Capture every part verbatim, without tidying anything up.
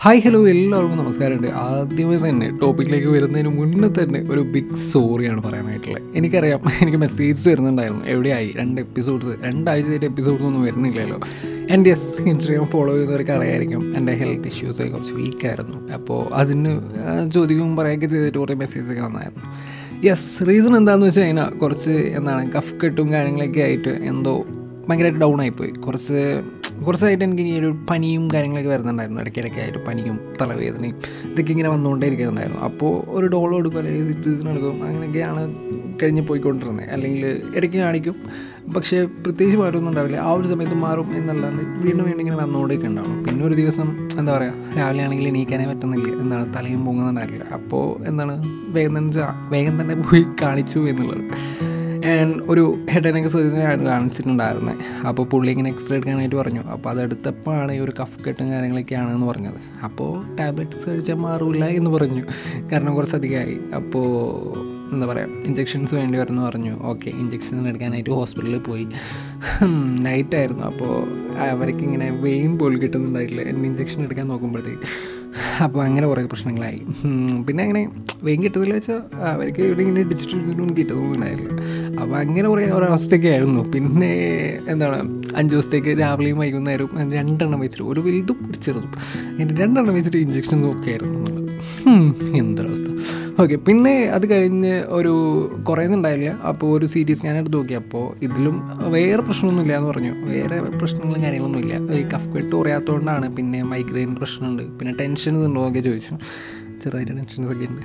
Hi hello എല്ലാവർക്കും നമസ്കാരമുണ്ട്. ആദ്യമേ തന്നെ ടോപ്പിക്കിലേക്ക് വരുന്നതിന് മുന്നേ തന്നെ ഒരു ബിഗ് സോറിയാണ് പറയാനായിട്ടുള്ളത്. എനിക്കറിയാം, എനിക്ക് മെസ്സേജ് വരുന്നുണ്ടായിരുന്നു, എവിടെയായി രണ്ട് എപ്പിസോഡ്സ് രണ്ടാഴ്ചയായിട്ട് എപ്പിസോഡ്സ് ഒന്നും വരുന്നില്ലല്ലോ. എൻ്റെ യെസ് ഇൻസ്റ്റഗ്രാം ഫോളോ ചെയ്യുന്നവർക്ക് അറിയായിരിക്കും എൻ്റെ ഹെൽത്ത് ഇഷ്യൂസ് കുറച്ച് വീക്കായിരുന്നു. അപ്പോൾ അതിന് ചോദിക്കുകയും പറയുകയൊക്കെ ചെയ്തിട്ട് കുറേ മെസ്സേജൊക്കെ വന്നായിരുന്നു. യെസ്, റീസൺ എന്താണെന്ന് വെച്ച് കഴിഞ്ഞാൽ കുറച്ച് എന്താണ് കഫ് കെട്ടും കാര്യങ്ങളൊക്കെ ആയിട്ട് എന്തോ ഭയങ്കരമായിട്ട് ഡൗൺ ആയിപ്പോയി. കുറച്ച് കുറച്ചായിട്ട് എനിക്ക് ഈ ഒരു പനിയും കാര്യങ്ങളൊക്കെ വരുന്നുണ്ടായിരുന്നു. ഇടയ്ക്കിടയ്ക്കായിട്ട് പനിയും തലവേദനയും ഇതൊക്കെ ഇങ്ങനെ വന്നുകൊണ്ടേ ഇരിക്കുന്നുണ്ടായിരുന്നു. അപ്പോൾ ഒരു ഡോളോ എടുക്കും അല്ലെങ്കിൽ സിറ്റിസൺ എടുക്കും, അങ്ങനെയൊക്കെയാണ് കഴിഞ്ഞ് പോയിക്കൊണ്ടിരുന്നത്. അല്ലെങ്കിൽ ഇടയ്ക്ക് കാണിക്കും, പക്ഷേ പ്രത്യേകിച്ച് മാറ്റമൊന്നും ഉണ്ടാവില്ല. ആ ഒരു സമയത്ത് മാറും എന്നല്ലാണ്ട് വീണ്ടും വീണ്ടും ഇങ്ങനെ വന്നുകൊണ്ടൊക്കെ ഉണ്ടാവും. പിന്നെ ഒരു ദിവസം എന്താ പറയുക, രാവിലെ ആണെങ്കിൽ എണീക്കാനേ പറ്റുന്നില്ല, എന്താണ് തലയും പൊങ്ങുന്നുണ്ടാവില്ല. അപ്പോൾ എന്താണ് വേഗം തന്നെ വേഗം തന്നെ പോയി കാണിച്ചു എന്നുള്ളത്. ആൻഡ് ഒരു ഹെഡ് ആൻഡ് നെക്ക് സർജറിയാണ് കാണിച്ചിട്ടുണ്ടായിരുന്നത്. അപ്പോൾ പുള്ളി ഇങ്ങനെ എക്സ്റേ എടുക്കാനായിട്ട് പറഞ്ഞു. അപ്പോൾ അതെടുത്തപ്പോഴാണ് ഈ ഒരു കഫ് കെട്ടും കാര്യങ്ങളൊക്കെയാണെന്ന് പറഞ്ഞത്. അപ്പോൾ ടാബ്ലറ്റ്സ് കഴിച്ചാൽ മാറില്ല എന്ന് പറഞ്ഞു, കാരണം കുറച്ചധികമായി. അപ്പോൾ എന്താ പറയുക, ഇഞ്ചെക്ഷൻസ് വേണ്ടി വരുമെന്ന് പറഞ്ഞു. ഓക്കെ, ഇഞ്ചെക്ഷൻ എടുക്കാനായിട്ട് ഹോസ്പിറ്റലിൽ പോയി. നൈറ്റായിരുന്നു. അപ്പോൾ അവർക്ക് ഇങ്ങനെ വെയിൻ പോലും കിട്ടുന്നുണ്ടായിട്ടില്ല എൻ്റെ ഇഞ്ചെക്ഷൻ എടുക്കാൻ നോക്കുമ്പോഴത്തേക്ക്. അപ്പോൾ അങ്ങനെ കുറേ പ്രശ്നങ്ങളായി. പിന്നെ അങ്ങനെ വെയിൻ കിട്ടുന്നില്ല വെച്ചാൽ അവർക്ക് ഇവിടെ ഇങ്ങനെ ഡിജിറ്റൽ ഒന്നും കിട്ടുന്നുണ്ടായില്ല. അപ്പോൾ അങ്ങനെ കുറേ ഒരവസ്ഥയൊക്കെ ആയിരുന്നു. പിന്നെ എന്താണ് അഞ്ച് ദിവസത്തേക്ക് രാവിലെയും വൈകുന്നേരവും രണ്ടെണ്ണം വെച്ചിട്ട്, ഒരു വലുതും ഒരു ചെറുതും, അതിൻ്റെ രണ്ടെണ്ണം വെച്ചിട്ട് ഇഞ്ചെക്ഷൻ നോക്കിയായിരുന്നു എന്നുള്ളത്. എന്തൊരവസ്ഥ. ഓക്കെ, പിന്നെ അത് കഴിഞ്ഞ് ഒരു കുറയുന്നുണ്ടായില്ല. അപ്പോൾ ഒരു സി ടി സ്കാൻ എടുത്ത് നോക്കി. അപ്പോൾ ഇതിലും വേറെ പ്രശ്നമൊന്നുമില്ല എന്ന് പറഞ്ഞു. വേറെ പ്രശ്നങ്ങളും കാര്യങ്ങളൊന്നുമില്ല, ഈ കഫ് കെട്ട് കുറയാത്തതുകൊണ്ടാണ്. പിന്നെ മൈഗ്രെയിൻ പ്രശ്നമുണ്ട്, പിന്നെ ടെൻഷൻ ഉണ്ടോ എന്നൊക്കെ ചോദിച്ചു. ചെറുതായിട്ട് ടെൻഷൻസൊക്കെ ഉണ്ട്.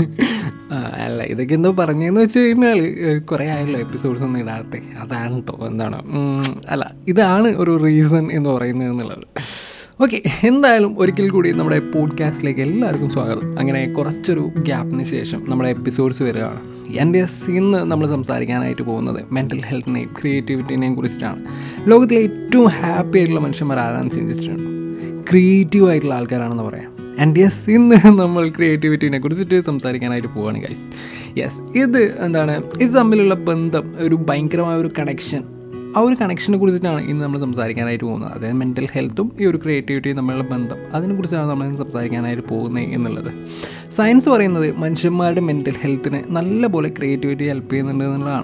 അല്ല, ഇതൊക്കെ എന്തോ പറഞ്ഞതെന്ന് വെച്ച് കഴിഞ്ഞാൽ കുറേ ആയല്ലോ എപ്പിസോഡ്സ് ഒന്നും ഇടാത്ത. അതാണ് കേട്ടോ എന്താണ് അല്ല ഇതാണ് ഒരു റീസൺ എന്ന് പറയുന്നത് എന്നുള്ളത്. ഓക്കെ, എന്തായാലും ഒരിക്കൽ കൂടി നമ്മുടെ പോഡ്കാസ്റ്റിലേക്ക് എല്ലാവർക്കും സ്വാഗതം. അങ്ങനെ കുറച്ചൊരു ഗ്യാപ്പിന് ശേഷം നമ്മുടെ എപ്പിസോഡ്സ് വരികയാണ്. എൻ്റെ ഇന്ന് നമ്മൾ സംസാരിക്കാനായിട്ട് പോകുന്നത് മെൻ്റൽ ഹെൽത്തിനെയും ക്രിയേറ്റിവിറ്റിനെയും കുറിച്ചിട്ടാണ്. ലോകത്തിലെ ഏറ്റവും ഹാപ്പി ആയിട്ടുള്ള മനുഷ്യന്മാർ ആരാണെന്ന് ചിന്തിച്ചിട്ടുണ്ടോ? ക്രിയേറ്റീവ് ആയിട്ടുള്ള ആൾക്കാരാണെന്ന് പറയാം. ആൻഡ് യെസ്, ഇന്ന് നമ്മൾ ക്രിയേറ്റിവിറ്റിനെ കുറിച്ചിട്ട് സംസാരിക്കാനായിട്ട് പോവുകയാണ് ഗൈസ്. യെസ്, ഇത് എന്താണ്, ഇത് തമ്മിലുള്ള ബന്ധം, ഒരു ഭയങ്കരമായ ഒരു കണക്ഷൻ, ആ ഒരു കണക്ഷനെ കുറിച്ചിട്ടാണ് ഇന്ന് നമ്മൾ സംസാരിക്കാനായിട്ട് പോകുന്നത്. അതായത് മെൻ്റൽ ഹെൽത്തും ഈ ഒരു ക്രിയേറ്റിവിറ്റിയും തമ്മിലുള്ള ബന്ധം, അതിനെക്കുറിച്ചാണ് നമ്മൾ സംസാരിക്കാനായിട്ട് പോകുന്നത് എന്നുള്ളത്. സയൻസ് പറയുന്നത് മനുഷ്യന്മാരുടെ മെൻ്റൽ ഹെൽത്തിനെ നല്ലപോലെ ക്രിയേറ്റിവിറ്റി ഹെൽപ്പ് ചെയ്യുന്നുണ്ട് എന്നുള്ളതാണ്.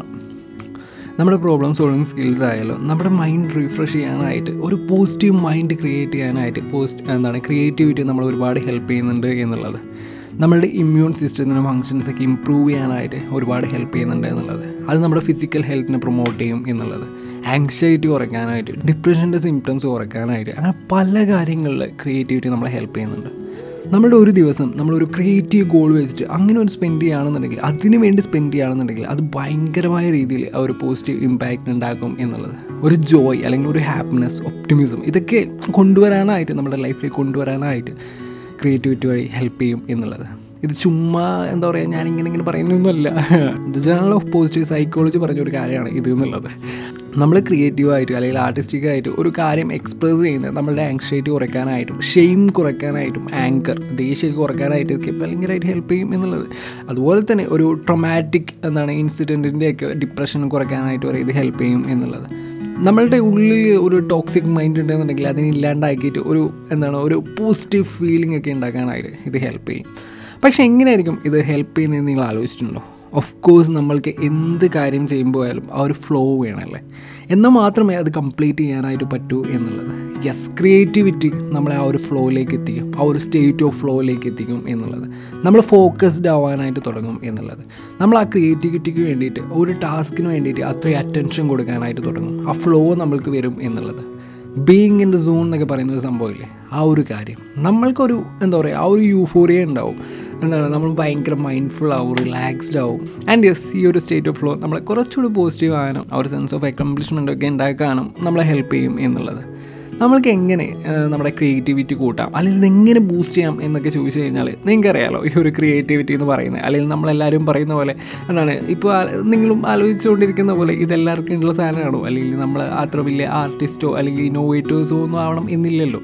നമ്മുടെ പ്രോബ്ലം സോൾവിങ് സ്കിൽസ് ആയാലും നമ്മുടെ മൈൻഡ് റീഫ്രഷ് ചെയ്യാനായിട്ട്, ഒരു പോസിറ്റീവ് മൈൻഡ് ക്രിയേറ്റ് ചെയ്യാനായിട്ട് പോസ്റ്റ് എന്താണ് ക്രിയേറ്റിവിറ്റി നമ്മൾ ഒരുപാട് ഹെൽപ്പ് ചെയ്യുന്നുണ്ട് എന്നുള്ളത്. നമ്മളുടെ ഇമ്മ്യൂൺ സിസ്റ്റത്തിൻ്റെ ഫങ്ഷൻസൊക്കെ ഇമ്പ്രൂവ് ചെയ്യാനായിട്ട് ഒരുപാട് ഹെൽപ്പ് ചെയ്യുന്നുണ്ട് എന്നുള്ളത്. അത് നമ്മുടെ ഫിസിക്കൽ ഹെൽത്തിനെ പ്രൊമോട്ട് ചെയ്യും എന്നുള്ളത്. ആങ്സൈറ്റി കുറയ്ക്കാനായിട്ട്, ഡിപ്രഷൻ്റെ സിംറ്റംസ് കുറയ്ക്കാനായിട്ട്, അങ്ങനെ പല കാര്യങ്ങളിൽ ക്രിയേറ്റിവിറ്റി നമ്മളെ ഹെൽപ്പ് ചെയ്യുന്നുണ്ട്. നമ്മുടെ ഒരു ദിവസം നമ്മളൊരു ക്രിയേറ്റീവ് ഗോൾ വെച്ചിട്ട് അങ്ങനെ ഒരു സ്പെൻഡ് ചെയ്യുകയാണെന്നുണ്ടെങ്കിൽ, അതിന് വേണ്ടി സ്പെൻഡ് ചെയ്യുകയാണെന്നുണ്ടെങ്കിൽ അത് ഭയങ്കരമായ രീതിയിൽ ആ ഒരു പോസിറ്റീവ് ഇമ്പാക്റ്റ് ഉണ്ടാക്കും എന്നുള്ളത്. ഒരു ജോയ് അല്ലെങ്കിൽ ഒരു ഹാപ്പിനെസ്, ഒപ്റ്റിമിസം, ഇതൊക്കെ കൊണ്ടുവരാനായിട്ട്, നമ്മുടെ ലൈഫിലേക്ക് കൊണ്ടുവരാനായിട്ട് ക്രിയേറ്റിവിറ്റി വഴി ഹെൽപ്പ് ചെയ്യും എന്നുള്ളത്. ഇത് ചുമ്മാ എന്താ പറയുക, ഞാനിങ്ങനെ ഇങ്ങനെ പറയുന്നൊന്നുമല്ല. The journal of positive psychology പറഞ്ഞൊരു കാര്യമാണ് ഇത് എന്നുള്ളത്. നമ്മൾ ക്രിയേറ്റീവായിട്ട് അല്ലെങ്കിൽ ആർട്ടിസ്റ്റിക്കായിട്ട് ഒരു കാര്യം എക്സ്പ്രസ് ചെയ്യുന്നത് നമ്മളുടെ ആങ്സൈറ്റി കുറയ്ക്കാനായിട്ടും, ഷെയിം കുറയ്ക്കാനായിട്ടും, ആങ്കർ ദേഷ്യമൊക്കെ കുറയ്ക്കാനായിട്ട് ഒക്കെ ഭയങ്കരമായിട്ട് ഹെൽപ്പ് ചെയ്യും എന്നുള്ളത്. അതുപോലെ തന്നെ ഒരു ട്രോമാറ്റിക് എന്താണ് ഇൻസിഡൻറ്റിൻ്റെയൊക്കെ ഡിപ്രഷൻ കുറയ്ക്കാനായിട്ട് വരെ ഇത് ഹെൽപ്പ് ചെയ്യും എന്നുള്ളത്. നമ്മളുടെ ഉള്ളിൽ ഒരു ടോക്സിക് മൈൻഡ് ഉണ്ടെന്നുണ്ടെങ്കിൽ അതിനെ ഇല്ലാണ്ടാക്കിയിട്ട് ഒരു എന്താണ് ഒരു പോസിറ്റീവ് ഫീലിംഗ് ഒക്കെ ഉണ്ടാക്കാനായിട്ട് ഇത് ഹെൽപ്പ് ചെയ്യും. പക്ഷേ എങ്ങനെയായിരിക്കും ഇത് ഹെൽപ്പ് ചെയ്യുന്നതെന്ന് നിങ്ങൾ ആലോചിച്ചിട്ടുണ്ടോ? ഓഫ് കോഴ്സ്, നമ്മൾക്ക് എന്ത് കാര്യം ചെയ്യുമ്പോൾ ആയാലും ആ ഒരു ഫ്ലോ വേണമല്ലേ, എന്നാൽ മാത്രമേ അത് കംപ്ലീറ്റ് ചെയ്യാനായിട്ട് പറ്റൂ എന്നുള്ളത്. യെസ്, ക്രിയേറ്റിവിറ്റി നമ്മളെ ആ ഒരു ഫ്ലോയിലേക്ക് എത്തിക്കും, ആ ഒരു സ്റ്റേറ്റ് ഓഫ് ഫ്ലോയിലേക്ക് എത്തിക്കും എന്നുള്ളത്. നമ്മൾ ഫോക്കസ്ഡ് ആവാനായിട്ട് തുടങ്ങും എന്നുള്ളത്. നമ്മൾ ആ ക്രിയേറ്റിവിറ്റിക്ക് വേണ്ടിയിട്ട്, ഒരു ടാസ്കിന് വേണ്ടിയിട്ട് അത്രയും അറ്റൻഷൻ കൊടുക്കാനായിട്ട് തുടങ്ങും. ആ ഫ്ലോ നമ്മൾക്ക് വരും എന്നുള്ളത്. ബീയിങ് ഇൻ ദ സോൺ എന്നൊക്കെ പറയുന്ന ഒരു സംഭവമില്ലേ, ആ ഒരു കാര്യം നമ്മൾക്കൊരു എന്താ പറയുക, ആ ഒരു യൂഫോറിയ ഉണ്ടാവും. എന്താണ്, നമ്മൾ ഭയങ്കര മൈൻഡ്ഫുൾ ആവും, റിലാക്സ്ഡ് ആവും. ആൻഡ് യെസ്, ഈ ഒരു സ്റ്റേറ്റ് ഓഫ് ഫ്ലോ നമ്മളെ കുറച്ചുകൂടി പോസിറ്റീവ് ആകാനും, ആ ഒരു സെൻസ് ഓഫ് അക്കംപ്ലിഷ്മെൻ്റ് ഒക്കെ ഉണ്ടാക്കാനും നമ്മളെ ഹെൽപ്പ് ചെയ്യും എന്നുള്ളത്. നമ്മൾക്ക് എങ്ങനെ നമ്മുടെ ക്രിയേറ്റിവിറ്റി കൂട്ടാം, അല്ലെങ്കിൽ ഇതെങ്ങനെ ബൂസ്റ്റ് ചെയ്യാം എന്നൊക്കെ ചോദിച്ചു കഴിഞ്ഞാൽ നിങ്ങൾക്കറിയാലോ ഈ ഒരു ക്രിയേറ്റിവിറ്റി എന്ന് പറയുന്നത്. അല്ലെങ്കിൽ നമ്മളെല്ലാവരും പറയുന്ന പോലെ എന്താണ്, ഇപ്പോൾ നിങ്ങളും ആലോചിച്ചുകൊണ്ടിരിക്കുന്ന പോലെ ഇതെല്ലാവർക്കും ഉള്ള സാധനമാണോ? അല്ലെങ്കിൽ നമ്മൾ അത്ര വലിയ ആർട്ടിസ്റ്റോ അല്ലെങ്കിൽ ഇന്നോവേറ്റേഴ്സോ ഒന്നും ആവണം എന്നില്ലല്ലോ.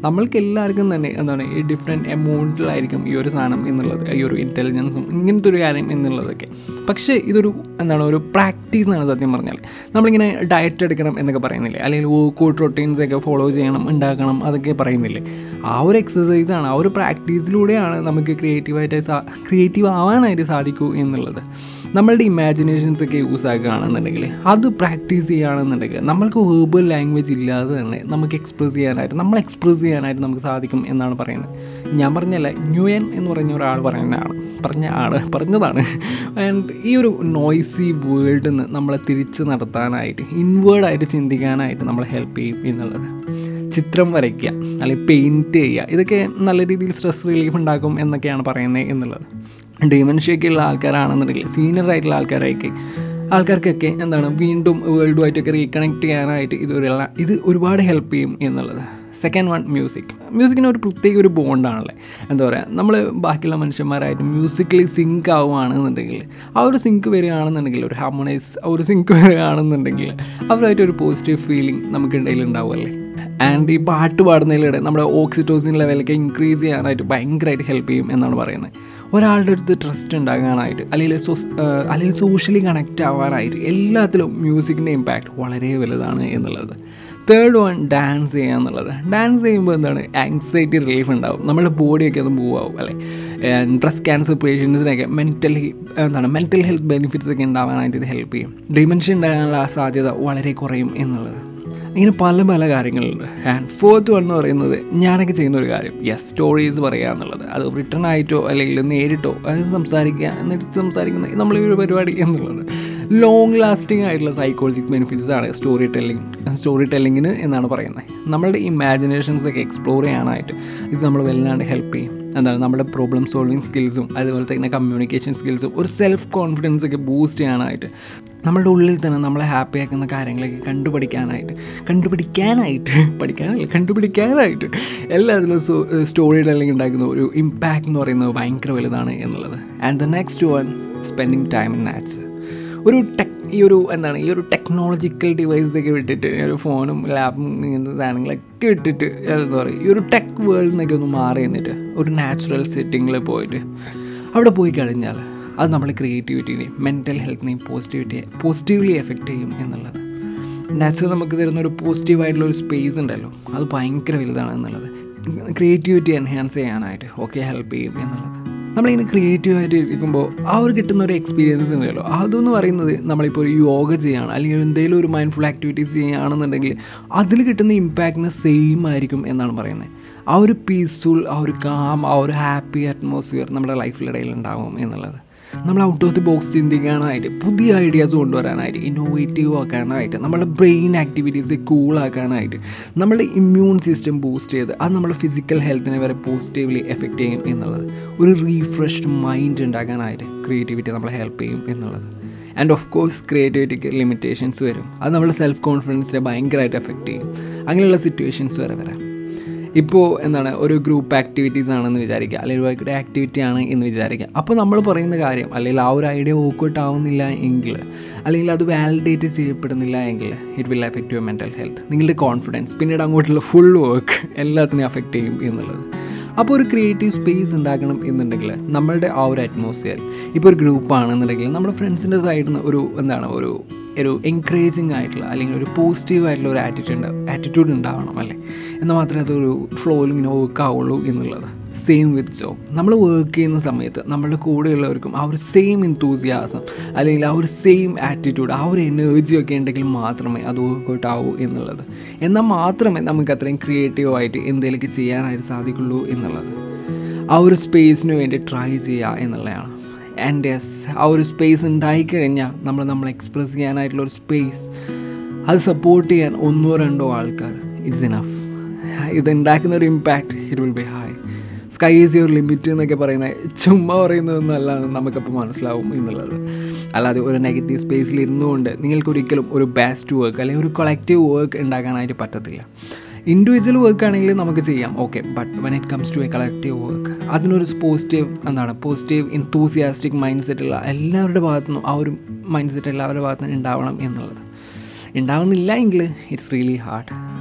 നമ്മൾക്ക് എല്ലാവർക്കും തന്നെ എന്താണ് ഈ ഡിഫറെൻറ്റ് എമൗണ്ടിലായിരിക്കും ഈ ഒരു സാധനം എന്നുള്ളത്, ഈ ഒരു ഇൻ്റലിജൻസും ഇങ്ങനത്തെ ഒരു കാര്യം എന്നുള്ളതൊക്കെ. പക്ഷേ ഇതൊരു എന്താണ് ഒരു പ്രാക്ടീസാണ് സത്യം പറഞ്ഞാൽ. നമ്മളിങ്ങനെ ഡയറ്റ് എടുക്കണം എന്നൊക്കെ പറയുന്നില്ലേ, അല്ലെങ്കിൽ വർക്കൗട്ട് റൊട്ടീൻസൊക്കെ ഫോളോ ചെയ്യണം, ഉണ്ടാക്കണം, അതൊക്കെ പറയുന്നില്ലേ. ആ ഒരു എക്സസൈസാണ്, ആ ഒരു പ്രാക്ടീസിലൂടെയാണ് നമുക്ക് ക്രിയേറ്റീവായിട്ട് സാ ക്രിയേറ്റീവ് ആവാനായിട്ട് സാധിക്കൂ എന്നുള്ളത്. നമ്മളുടെ ഇമാജിനേഷൻസൊക്കെ യൂസ് ആക്കുകയാണെന്നുണ്ടെങ്കിൽ, അത് പ്രാക്ടീസ് ചെയ്യുകയാണെന്നുണ്ടെങ്കിൽ നമ്മൾക്ക് വേർബൽ ലാംഗ്വേജ് ഇല്ലാതെ തന്നെ നമുക്ക് എക്സ്പ്രസ് ചെയ്യാനായിട്ട് നമ്മൾ എക്സ്പ്രസ് ചെയ്യാനായിട്ട് നമുക്ക് സാധിക്കും എന്നാണ് പറയുന്നത്. ഞാൻ പറഞ്ഞല്ല, ന്യൂയൻ എന്ന് പറയുന്ന ഒരാൾ പറയുന്നതാണ് പറഞ്ഞ ആൾ പറഞ്ഞതാണ്. ആൻഡ് ഈ ഒരു നോയ്സി വേൾഡിൽ നിന്ന് നമ്മളെ തിരിച്ച് നടത്താനായിട്ട്, ഇൻവേർഡായിട്ട് ചിന്തിക്കാനായിട്ട് നമ്മളെ ഹെൽപ്പ് ചെയ്യും എന്നുള്ളത്. ചിത്രം വരയ്ക്കുക അല്ലെങ്കിൽ പെയിൻറ്റ് ചെയ്യുക, ഇതൊക്കെ നല്ല രീതിയിൽ സ്ട്രെസ് റിലീഫ് ഉണ്ടാക്കും എന്നൊക്കെയാണ് പറയുന്നത് എന്നുള്ളത്. ഡിമെൻഷ്യയൊക്കെ ഉള്ള ആൾക്കാരാണെന്നുണ്ടെങ്കിൽ, സീനിയർ ആയിട്ടുള്ള ആൾക്കാരായിട്ട് ആൾക്കാർക്കൊക്കെ എന്താണ് വീണ്ടും വേൾഡുമായിട്ടൊക്കെ റീകണക്ട് ചെയ്യാനായിട്ട് ഇതൊരു ഇത് ഒരുപാട് ഹെൽപ്പ് ചെയ്യും എന്നുള്ളത്. Second one, music. മ്യൂസിക്കിന് ഒരു പ്രത്യേക ഒരു ബോണ്ടാണല്ലേ, എന്താ പറയുക, നമ്മൾ ബാക്കിയുള്ള മനുഷ്യന്മാരായിട്ട് മ്യൂസിക്കലി സിങ്ക് ആവുകയാണെന്നുണ്ടെങ്കിൽ, ആ ഒരു സിങ്ക് വരികയാണെന്നുണ്ടെങ്കിൽ, ഒരു ഹാർമോണൈസ് ആ ഒരു സിങ്ക് വരികയാണെന്നുണ്ടെങ്കിൽ അവരായിട്ട് ഒരു പോസിറ്റീവ് ഫീലിംഗ് നമുക്ക് ഇടയിൽ ഉണ്ടാവുമല്ലേ. ആൻഡ് ഈ പാട്ട് പാടുന്നതിലൂടെ നമ്മുടെ ഓക്സിറ്റോസിൻ ലെവലൊക്കെ ഇൻക്രീസ് ചെയ്യാനായിട്ട് ഭയങ്കരമായിട്ട് ഹെൽപ്പ് ചെയ്യും എന്നാണ് പറയുന്നത്. ഒരാളുടെ അടുത്ത് ട്രസ്റ്റ് ഉണ്ടാകാനായിട്ട്, അല്ലെങ്കിൽ സോ അല്ലെങ്കിൽ സോഷ്യലി കണക്റ്റ് ആവാനായിട്ട് എല്ലാത്തിലും മ്യൂസിക്കിൻ്റെ ഇമ്പാക്റ്റ് വളരെ വലുതാണ് എന്നുള്ളത്. തേർഡ് വൺ, ഡാൻസ് ചെയ്യുക എന്നുള്ളത്. ഡാൻസ് ചെയ്യുമ്പോൾ എന്താണ് ആങ്സൈറ്റി റിലീഫ് ഉണ്ടാവും, നമ്മുടെ ബോഡിയൊക്കെ ഒന്ന് മൂവ് ആവും അല്ലേ. ബ്രസ്റ്റ് ക്യാൻസർ പേഷ്യൻസിനൊക്കെ മെൻ്റലി എന്താണ് മെൻ്റൽ ഹെൽത്ത് ബെനിഫിറ്റ്സ് ഒക്കെ ഉണ്ടാവാനായിട്ട് ഇത് ഹെൽപ്പ് ചെയ്യും. ഡിമെൻഷൻ ഉണ്ടാകാനുള്ള സാധ്യത വളരെ കുറയും എന്നുള്ളത്. ഇങ്ങനെ പല പല കാര്യങ്ങളുണ്ട്. ആൻഡ് ഫോർത്ത് വൺ എന്ന് പറയുന്നത് ഞാനൊക്കെ ചെയ്യുന്ന ഒരു കാര്യം, യെസ്, സ്റ്റോറീസ് പറയുക എന്നുള്ളത്. അത് റിട്ടേൺ ആയിട്ടോ അല്ലെങ്കിൽ നേരിട്ടോ അത് സംസാരിക്കുക, എന്നിട്ട് സംസാരിക്കുന്ന നമ്മളീ ഒരു പരിപാടി എന്നുള്ളത് ലോങ് ലാസ്റ്റിംഗ് ആയിട്ടുള്ള സൈക്കോളജിക് ബെനിഫിറ്റ്സ് ആണ് സ്റ്റോറി ടെല്ലിംഗ് സ്റ്റോറി ടെല്ലിങ്ങിന് എന്നാണ് പറയുന്നത്. നമ്മളുടെ ഇമാജിനേഷൻസൊക്കെ എക്സ്പ്ലോർ ചെയ്യാനായിട്ട് ഇത് നമ്മൾ വല്ലാണ്ട് ഹെൽപ്പ് ചെയ്യും. എന്താണ് നമ്മുടെ പ്രോബ്ലം സോൾവിങ് സ്കിൽസും അതുപോലെ തന്നെ കമ്മ്യൂണിക്കേഷൻ സ്കിൽസും ഒരു സെൽഫ് കോൺഫിഡൻസ് ഒക്കെ ബൂസ്റ്റ് ചെയ്യാനായിട്ട്, നമ്മളുടെ ഉള്ളിൽ തന്നെ നമ്മളെ ഹാപ്പി ആക്കുന്ന കാര്യങ്ങളൊക്കെ കണ്ടുപിടിക്കാനായിട്ട് കണ്ടുപിടിക്കാനായിട്ട് പഠിക്കാനല്ല കണ്ടുപിടിക്കാനായിട്ട് എല്ലാത്തിലും സ്റ്റോറി ടെല്ലിംഗ് ഉണ്ടാക്കുന്ന ഒരു ഇമ്പാക്റ്റ് എന്ന് പറയുന്നത് ഭയങ്കര വലുതാണ് എന്നുള്ളത്. And the next one, spending time in nature. ഒരു ടെക് ഈ ഒരു എന്താണ് ഈ ഒരു ടെക്നോളജിക്കൽ ഡിവൈസൊക്കെ വിട്ടിട്ട്, ഒരു ഫോണും ലാപ്പും ഇങ്ങനത്തെ സാധനങ്ങളൊക്കെ വിട്ടിട്ട് എന്താ പറയുക, ഈ ഒരു ടെക് വേൾഡിൽ നിന്നൊക്കെ ഒന്ന് മാറി നിന്നിട്ട് ഒരു നാച്ചുറൽ സെറ്റിങ്ങിൽ പോയിട്ട് അവിടെ പോയി കഴിഞ്ഞാൽ അത് നമ്മുടെ ക്രിയേറ്റിവിറ്റിനെയും മെൻ്റൽ ഹെൽത്തിനെയും പോസിറ്റിവിറ്റിയെ പോസിറ്റീവ്ലി എഫക്റ്റ് ചെയ്യും എന്നുള്ളത്. നാച്ചുറൽ നമുക്ക് തരുന്ന ഒരു പോസിറ്റീവായിട്ടുള്ള ഒരു സ്പേസ് ഉണ്ടല്ലോ, അത് ഭയങ്കര വലുതാണ് എന്നുള്ളത്. ക്രിയേറ്റിവിറ്റി എൻഹാൻസ് ചെയ്യാനായിട്ട് ഒക്കെ ഹെൽപ്പ് ചെയ്യും എന്നുള്ളത്. നമ്മളിങ്ങനെ ക്രിയേറ്റീവായിട്ട് ഇരിക്കുമ്പോൾ ആ ഒരു കിട്ടുന്ന ഒരു എക്സ്പീരിയൻസ് ഉണ്ടല്ലോ, അതെന്ന് പറയുന്നത് നമ്മളിപ്പോൾ ഒരു യോഗ ചെയ്യുകയാണ് അല്ലെങ്കിൽ എന്തെങ്കിലും ഒരു മൈൻഡ്ഫുൾ ആക്ടിവിറ്റീസ് ചെയ്യുകയാണെന്നുണ്ടെങ്കിൽ അതിൽ കിട്ടുന്ന ഇമ്പാക്റ്റിന് സെയിം ആയിരിക്കും എന്നാണ് പറയുന്നത്. ആ ഒരു പീസ്ഫുൾ, ആ ഒരു കാം, ആ ഒരു ഹാപ്പി അറ്റ്മോസ്ഫിയർ നമ്മുടെ ലൈഫിലിടയിൽ ഉണ്ടാവും എന്നുള്ളത്. നമ്മൾ ഔട്ട് ഓഫ് ദി ബോക്സ് ചിന്തിക്കാനായിട്ട്, പുതിയ ഐഡിയാസ് കൊണ്ടുവരാനായിട്ട്, ഇന്നോവേറ്റീവ് ആക്കാനായിട്ട്, നമ്മുടെ ബ്രെയിൻ ആക്ടിവിറ്റീസ് കൂളാക്കാനായിട്ട്, നമ്മുടെ ഇമ്മ്യൂൺ സിസ്റ്റം ബൂസ്റ്റ് ചെയ്ത് അത് നമ്മുടെ ഫിസിക്കൽ ഹെൽത്തിനെ വരെ പോസിറ്റീവ്ലി എഫക്റ്റ് ചെയ്യും എന്നുള്ളത്. ഒരു റീഫ്രഷ്ഡ് മൈൻഡ് ഉണ്ടാക്കാനായിട്ട് ക്രിയേറ്റിവിറ്റി നമ്മളെ ഹെൽപ്പ് ചെയ്യും എന്നുള്ളത്. ആൻഡ് ഓഫ് കോഴ്സ് ക്രിയേറ്റിവിറ്റിക്ക് ലിമിറ്റേഷൻസ് വരും, അത് നമ്മുടെ സെൽഫ് കോൺഫിഡൻസിനെ ഭയങ്കരമായിട്ട് എഫക്റ്റ് ചെയ്യും. അങ്ങനെയുള്ള സിറ്റുവേഷൻസ് വരെ വരാം. ഇപ്പോൾ എന്താണ് ഒരു ഗ്രൂപ്പ് ആക്ടിവിറ്റീസ് ആണെന്ന് വിചാരിക്കുക, അല്ലെങ്കിൽ ഒരു ആക്ടിവിറ്റി ആണ് എന്ന് വിചാരിക്കുക. അപ്പോൾ നമ്മൾ പറയുന്ന കാര്യം അല്ലെങ്കിൽ ആ ഒരു ഐഡിയ വർക്കൗട്ട് ആവുന്നില്ല എങ്കിൽ, അല്ലെങ്കിൽ അത് വാലിഡേറ്റ് ചെയ്യപ്പെടുന്നില്ല എങ്കിൽ, it will effect your mental health, നിങ്ങളുടെ കോൺഫിഡൻസ്, പിന്നീട് അങ്ങോട്ടുള്ള ഫുൾ വർക്ക് എല്ലാത്തിനെയും അഫക്റ്റ് ചെയ്യും എന്നുള്ളത്. അപ്പോൾ ഒരു ക്രിയേറ്റീവ് സ്പേസ് ഉണ്ടാക്കണം എന്നുണ്ടെങ്കിൽ നമ്മളുടെ ആ ഒരു അറ്റ്മോസ്ഫിയർ, ഇപ്പോൾ ഒരു ഗ്രൂപ്പാണെന്നുണ്ടെങ്കിൽ നമ്മുടെ ഫ്രണ്ട്സിൻ്റെ സൈഡിൽ നിന്ന് ഒരു എന്താണ് ഒരു ഒരു എൻകറേജിങ് ആയിട്ടുള്ള അല്ലെങ്കിൽ ഒരു പോസിറ്റീവ് ആയിട്ടുള്ള ഒരു ആറ്റിറ്റ്യൂഡ് ആറ്റിറ്റ്യൂഡ് ഉണ്ടാവണം അല്ലേ, എന്നാൽ മാത്രമേ അതൊരു ഫ്ലോയിൽ ഇങ്ങനെ വർക്ക് ആവുള്ളൂ എന്നുള്ളത്. സെയിം വിത്ത് ജോബ്, നമ്മൾ വർക്ക് ചെയ്യുന്ന സമയത്ത് നമ്മളുടെ കൂടെയുള്ളവർക്കും ആ ഒരു സെയിം എന്തൂസിയാസം അല്ലെങ്കിൽ ആ ഒരു സെയിം ആറ്റിറ്റ്യൂഡ്, ആ ഒരു എനർജി ഒക്കെ ഉണ്ടെങ്കിൽ മാത്രമേ അത് വർക്കൗട്ട് ആവൂ എന്നുള്ളത്. എന്നാൽ മാത്രമേ നമുക്ക് അത്രയും ക്രിയേറ്റീവായിട്ട് എന്തെങ്കിലുമൊക്കെ ചെയ്യാനായിട്ട് സാധിക്കുള്ളൂ എന്നുള്ളത്. ആ ഒരു സ്പേസിന് വേണ്ടി ട്രൈ ചെയ്യുക എന്നുള്ളതാണ്. ആൻഡ് യെസ്, ആ ഒരു സ്പേസ് ഉണ്ടായിക്കഴിഞ്ഞാൽ നമ്മൾ നമ്മൾ എക്സ്പ്രസ് ചെയ്യാനായിട്ടുള്ളൊരു സ്പേസ്, അത് സപ്പോർട്ട് ചെയ്യാൻ ഒന്നോ രണ്ടോ ആൾക്കാർ, ഇറ്റ്സ് ഇനഫ്. ഇത് ഉണ്ടാക്കുന്ന ഒരു impact it will be high. Sky is your limit എന്നൊക്കെ പറയുന്നത് ചുമ്മാ പറയുന്നതൊന്നും അല്ലാതെ നമുക്കപ്പോൾ മനസ്സിലാവും എന്നുള്ളത്. അല്ലാതെ ഒരു നെഗറ്റീവ് സ്പേസിൽ ഇരുന്നുകൊണ്ട് നിങ്ങൾക്കൊരിക്കലും ഒരു ബെസ്റ്റ് വർക്ക് അല്ലെങ്കിൽ ഒരു കൊളക്റ്റീവ് വർക്ക് ഉണ്ടാക്കാനായിട്ട് പറ്റത്തില്ല. ഇൻഡിവിജ്വൽ വർക്ക് ആണെങ്കിൽ നമുക്ക് ചെയ്യാം, okay, but when it comes to a collective work അതിനൊരു പോസിറ്റീവ് എന്താണ് പോസിറ്റീവ് എന്തൂസിയാസ്റ്റിക് മൈൻഡ് സെറ്റുള്ള എല്ലാവരുടെ ഭാഗത്തുനിന്നും ആ ഒരു മൈൻഡ് സെറ്റ് എല്ലാവരുടെ ഭാഗത്തുനിന്നും ഉണ്ടാവണം എന്നുള്ളത്. ഉണ്ടാവുന്നില്ല എങ്കിൽ ഇറ്റ്സ് റിയലി ഹാർഡ്.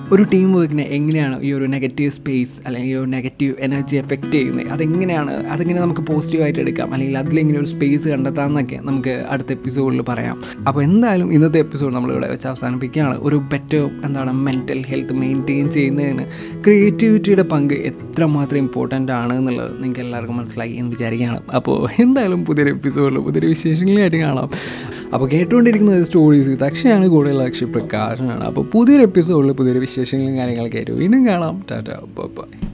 ഒരു ടീം വർക്കിനെ എങ്ങനെയാണ് ഈ ഒരു നെഗറ്റീവ് സ്പേസ് അല്ലെങ്കിൽ ഈ ഒരു നെഗറ്റീവ് എനർജി എഫക്റ്റ് ചെയ്യുന്നത്, അതെങ്ങനെയാണ് അതെങ്ങനെ നമുക്ക് പോസിറ്റീവായിട്ട് എടുക്കാം, അല്ലെങ്കിൽ അതിലെങ്ങനെ ഒരു സ്പേസ് കണ്ടെത്താമെന്നൊക്കെ നമുക്ക് അടുത്ത എപ്പിസോഡിൽ പറയാം. അപ്പോൾ എന്തായാലും ഇന്നത്തെ എപ്പിസോഡ് നമ്മളിവിടെ വെച്ച് അവസാനിപ്പിക്കുകയാണ്. ഒരു ബെറ്റർ എന്താണ് മെൻ്റൽ ഹെൽത്ത് മെയിൻറ്റെയിൻ ചെയ്യുന്നതിന് ക്രിയേറ്റിവിറ്റിയുടെ പങ്ക് എത്രമാത്രം ഇമ്പോർട്ടൻ്റ് ആണ് എന്നുള്ളത് നിങ്ങൾക്ക് എല്ലാവർക്കും മനസ്സിലായി എന്ന് വിചാരിക്കുകയാണ്. അപ്പോൾ എന്തായാലും പുതിയൊരു എപ്പിസോഡിൽ പുതിയൊരു വിശേഷങ്ങളായിട്ട് കാണാം. അപ്പോൾ കേട്ടുകൊണ്ടിരിക്കുന്നത് സ്റ്റോറീസ് വിത്ത് അക്ഷയാണ്, കൂടുതൽ അക്ഷയ് പ്രകാശനാണ്. അപ്പോൾ പുതിയൊരു എപ്പിസോഡിൽ പുതിയൊരു വിശേഷങ്ങളും കാര്യങ്ങളൊക്കെ ആയിട്ട് വീണ്ടും കാണാം. Tata, bye by.